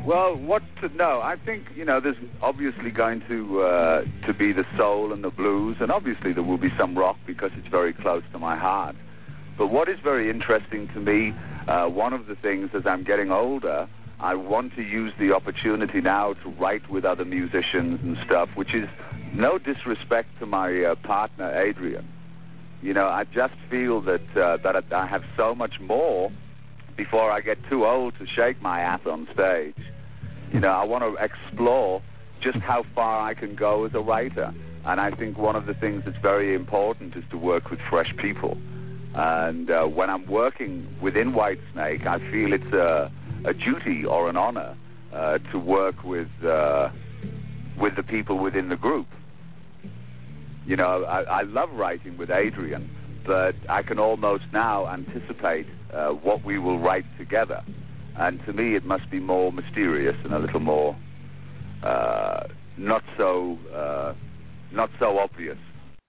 Well, what to know? I think, there's obviously going to be the soul and the blues, and obviously there will be some rock because it's very close to my heart. But what is very interesting to me, one of the things as I'm getting older, I want to use the opportunity now to write with other musicians and stuff, which is no disrespect to my partner, Adrian. I just feel that I have so much more before I get too old to shake my ass on stage. I want to explore just how far I can go as a writer. And I think one of the things that's very important is to work with fresh people. And when I'm working within Whitesnake, I feel it's a duty or an honor to work with the people within the group. I love writing with Adrian, but I can almost now anticipate what we will write together. And to me, it must be more mysterious and a little more not so obvious.